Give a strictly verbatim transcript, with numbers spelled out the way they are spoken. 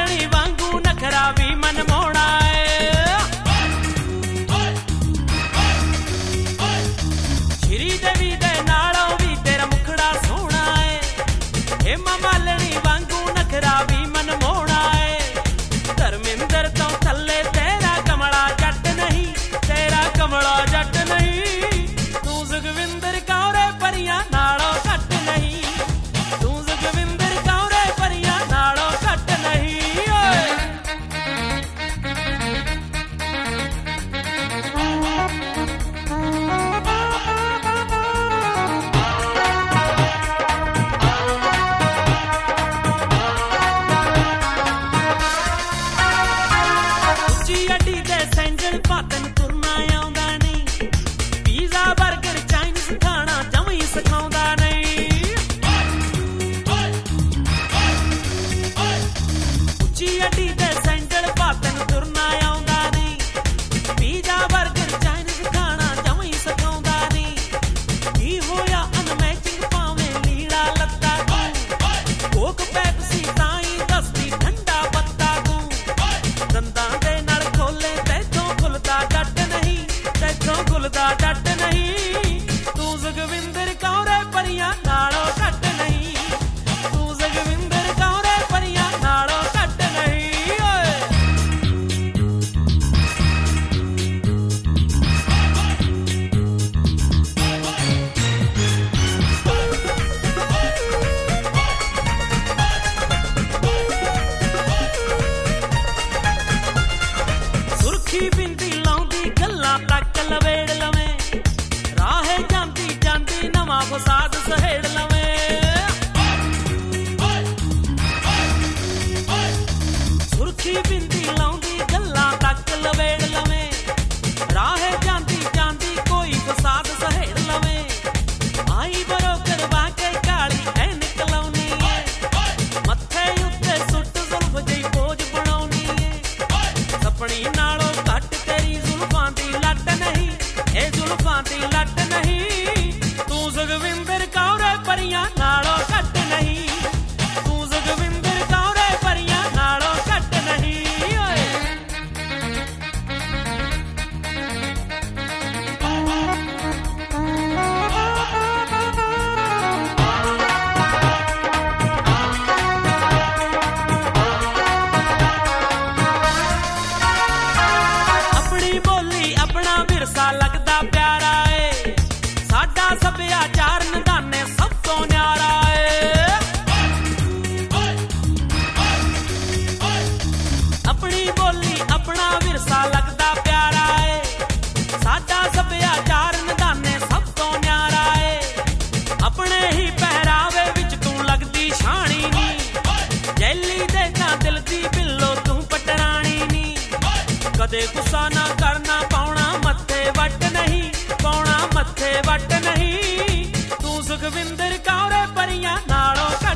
ਮਾਲਣੀ ਵਾਂਗੂ ਨਖਰਾ ਵੀ ਮਨਮੋਣਾ ਏ। ਸ਼੍ਰੀ ਦੇਵੀ ਦੇ ਨਾਲੋਂ ਵੀ ਤੇਰਾ ਮੁਖੜਾ ਸੋਹਣਾ ਏ। ਹੇਮਾ ਮਾਲਣੀ ਵਾਂਗੂ ਨਖਰਾ ਵੀ ਮਨਮੋਣਾ ਏ। ਧਰਮਿੰਦਰ ਤੋਂ ਥੱਲੇ ਤੇਰਾ ਕਮਲਾ ਜੱਟ ਨਹੀਂ, ਤੇਰਾ ਕਮਲਾ ਜੱਟ ਨਹੀਂ। ਤੂੰ ਸੁਖਵਿੰਦਰ ਕੌਰੇ ਪਰੀਆਂ ਨਾਲੋਂ ਘੱਟ ਨਹੀਂ, ਤੂੰ ਸੁਖਵਿੰਦਰ ਕੌਰੇ ਪਰੀਆਂ ਨਾਲੋਂ ਘੱਟ ਨਹੀਂ ਓਏ। ਉੱਚੀ ਅੱਡੀ ਤੇ ਸੈਂਡਲ ਪਾਤਨ ਤੁਰਨਾ ਆਉਂਦਾ ਨਹੀਂ। ਪੀਜ਼ਾ ਬਰਗਰ ਚਾਈਨੀਜ਼ ਖਾਣਾ ਜਮੀ ਸਿਖਾਉਂਦਾ ਨਹੀਂ। ਉੱਚੀ ਅੱਡੀ ਤੇ ਸੈਂਡਲ ਪਾਤਨ ਤੁਰਨਾ ਆਉਂਦਾ ਨਹੀਂ। ਪੀਜ਼ਾ ਬਰਗਰ ਚਾਈਨੀਜ਼ ਖਾਣਾ ਜਮੀ ਸਿਖਾਉਂਦਾ ਨਹੀਂ। ਕੀ ਹੋਇਆ ਅਨਮੈਚਿੰਗ ਪਾਵੇਂ ਲੀੜਾ ਲੱਤਾ ਤੂੰ। ਕੋਕ ਪੈਪਸੀ ਤਾਈਂ ਦਸਦੀ ਠੰਡਾ ਪੱਤਾ ਤੂੰ। ਦੰਦਾਂ ਦੇ ਨਾਲ ਖੋਲੇ ਤੈਥੋਂ ਖੁੱਲਦਾ ਡੱਟ ਨਹੀਂ, ਤੈਥੋਂ ਖੁੱਲਦਾ ਡੱਟ ਨਹੀਂ। ਤੂੰ ਸੁਖਵਿੰਦਰ ਕੌਰੇ ਪਰੀਆਂ ਨਾਲੋਂ ਘੱਟ ਨਹੀਂ, ਤੂੰ ਸੁਖਵਿੰਦਰ ਕੌਰੇ ਪਰੀਆਂ ਨਾਲੋਂ ਘੱਟ ਨਹੀਂ ਓਏ। ਸੁਰਖੀ ਬਿੰਦੀ ਲਾਉਂਦੀ ਗੱਲਾਂ ਤੱਕ ਲਵੇੜ ਲਵੇਂ। ਰਾਹੇ ਜਾਂਦੀ ਜਾਂਦੀ ਨਵਾਂ ਫਸਾਦ ਸਹੇੜ ਲਵੇਂ। ਸੁਰਖੀ ਬਿੰਦੀ ਲਾਉਂਦੀ ਗੱਲਾਂ ਤੱਕ ਲਵੇੜ ਲਵੇਂ। ਰਾਹੇ ਜਾਂਦੀ ਜਾਂਦੀ ਕੋਈ ਫਸਾਦ ਸਹੇੜ ਲਵੇਂ। ਆਈ ਬਰੋ ਕਰਵਾ ਕੇ ਕਾਲੀ ਐਨਕ ਲਾਉਣੀ ਏ। ਮੱਥੇ ਉੱਤੇ ਸੁੱਟ ਜ਼ੁਲਫ ਜਿਹੀ ਪੋਜ ਬਣਾਉਣੀ ਏ। ਸਪਣੀ ਨਾਲੋਂ ਘੱਟ ਤੇਰੀ ਜ਼ੁਲਫਾਂ ਦੀ ਲੱਟ ਨਹੀਂ, ਇਹ ਜ਼ੁਲਫਾਂ ਦੀ ਲੱਟ ਨਹੀਂ। ਤੂੰ ਸੁਖਵਿੰਦਰ ਕੌਰੇ ਪਰੀਆਂ ਨਾਲੋਂ ਘੱਟ ਨਹੀਂ, ਤੂੰ ਸੁਖਵਿੰਦਰ ਕੌਰੇ ਪਰੀਆਂ ਨਾਲੋਂ ਘੱਟ ਨਹੀਂ ਓਏ। ਆਪਣੀ ਬੋਲੀ ਆਪਣਾ ਵਿਰਸਾ ਲੱਗਦਾ ਪਿਆਰਾ ਏ। ਸਾਡਾ ਸੱਭਿਆਚਾਰ ਨਿਧਾਨੇ ਸਭ ਤੋਂ ਨਿਆਰਾ ਏ। ਆਪਣੀ ਬੋਲੀ ਆਪਣਾ ਵਿਰਸਾ ਲੱਗਦਾ ਪਿਆਰਾ ਏ। ਸਾਡਾ ਸੱਭਿਆਚਾਰ ਨਿਧਾਨੇ ਸਭ ਤੋਂ ਨਿਆਰਾ ਏ। ਆਪਣੇ ਹੀ ਪਹਿਰਾਵੇ ਵਿੱਚ ਤੂੰ ਲੱਗਦੀ ਸ਼ਾਣੀ ਨੀ। ਜੈਲੀ ਦੇ ਤਾਂ ਦਿਲ ਦੀ ਬਿੱਲੋ ਤੂੰ ਪਟਰਾਣੀ ਨੀ। ਕਦੇ ਗੁੱਸਾ ਨਾ ਕਰਨਾ, ਪਾਉਣਾ ਮੱਥੇ ਵੱਟ ਨਹੀਂ, ਪਾਉਣਾ ਮੱਥੇ ਵੱਟ ਨਹੀਂ। ਤੂੰ ਸੁਖਵਿੰਦਰ ਕੌਰੇ ਪਰੀਆਂ ਨਾਲੋਂ